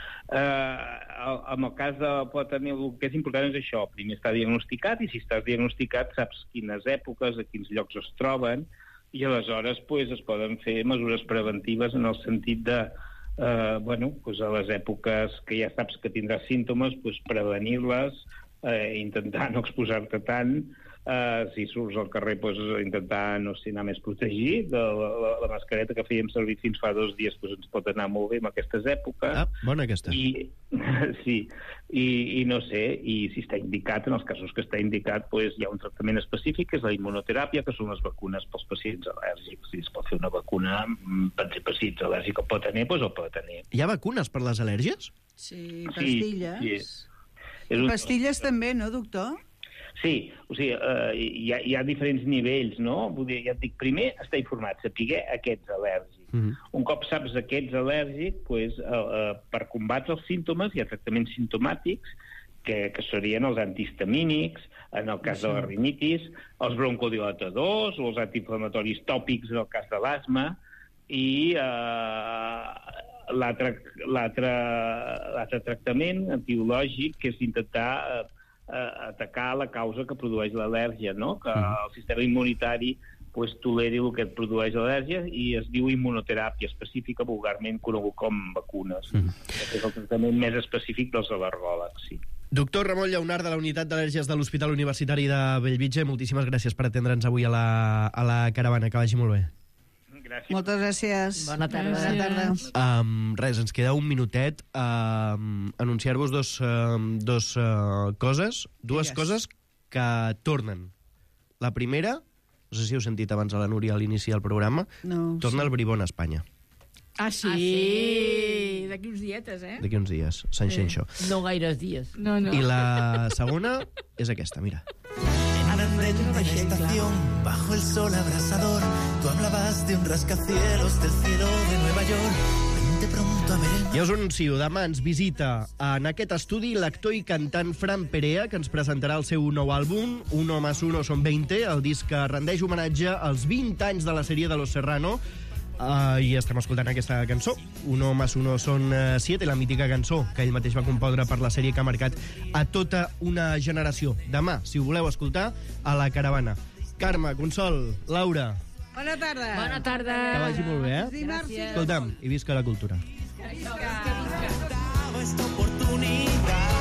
Uh, en el cas de plataner, el que és important és això, primer està diagnosticat, i si estàs diagnosticat saps quines èpoques, a quins llocs es troben, i aleshores pues, es poden fer mesures preventives en el sentit de, uh, bueno, pues a les èpoques que ja saps que tindràs símptomes, pues, prevenir-les, uh, intentar no exposar-te tant. Uh, si surts al carrer, pues, intentar no ser anar més protegit. La, la, la mascareta que fèiem servir fins fa dos dies pues, ens pot anar molt bé en aquestes èpoques. Ah, bona aquesta. I, sí, i, i no sé, i si està indicat, en els casos que està indicat, pues, hi ha un tractament específic, que és la immunoteràpia, que són les vacunes pels pacients al·lèrgics. Si es pot fer una vacuna per ser pacients al·lèrgics al plataner, doncs el plataner. Hi ha vacunes per les al·lèrgies? Sí, pastilles. Sí, sí. Un... Pastilles també, no, doctor? Sí, o sigui, eh, hi, ha, hi ha diferents nivells, no? Vull dir, ja et dic, primer estar informat, saber a què ets al·lèrgic. Mm-hmm. Un cop saps a què ets al·lèrgic, pues, eh, eh, per combatre els símptomes hi ha tractaments simptomàtics, que, que serien els antihistamínics, en el cas sí. de la rinitis, els broncodilatadors o els antiinflamatoris tòpics en el cas de l'asma, i eh, l'altre, l'altre, l'altre tractament antibiològic, que és intentar eh, atacar la causa que produeix l'al·lèrgia, no? Que el sistema immunitari pues, toleri el que et produeix al·lèrgia i es diu immunoteràpia específica, vulgarment conegut com vacunes. Mm. Aquest és el tractament més específic dels al·lergòlegs, sí. Doctor Ramon Llaunar, de la Unitat d'Al·lèrgies de l'Hospital Universitari de Bellvitge, moltíssimes gràcies per atendre'ns avui a la, a la caravana. Que vagi molt bé. Gràcies. Moltes gràcies. Bona tarda. Bona tarda. Um, res, ens queda un minutet. Um, anunciar-vos dos, um, dos uh, coses, dues Digues. coses que tornen. La primera, no sé si heu sentit abans a la Núria a l'inici del programa, No, torna el Bribón a Espanya, Ah, sí? Ah, sí. D'aquí uns dietes, eh? d'aquí uns dies, Sant Sí. Xenxo. No gaires dies. No, no. I la segona és aquesta, mira. En una estación, bajo el sol abrasador, tú hablabas de un rascacielos del cielo de Nueva York. Vente pronto a ver el... Ja us anuncio, demà ens visita en aquest estudi l'actor i cantant Fran Perea, que ens presentarà el seu nou àlbum, Uno más uno son veinte, el disc que rendeix homenatge als vint anys de la sèrie de Los Serrano. Uh, I estem escoltant aquesta cançó, Uno más uno son uh, siete, la mítica cançó que ell mateix va compondre per la sèrie que ha marcat a tota una generació. Demà, si ho voleu escoltar, a la caravana. Carme, Consol, Laura, Bona tarda. Bona tarda. que vagi molt bé, eh? Gràcies. Escolta'm, i visca la cultura. esta oportunidad.